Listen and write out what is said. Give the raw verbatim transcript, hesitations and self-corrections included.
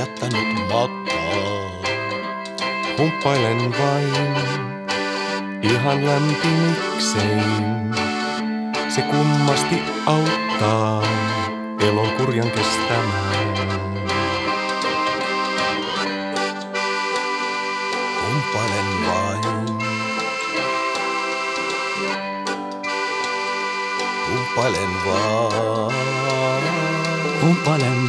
jättänyt makaa. Humppailen vain ihan lämpimiksein. Se kummasti auttaa elon kurjan kestämään. Humppailen vain. Humppailen vaan. Humppailen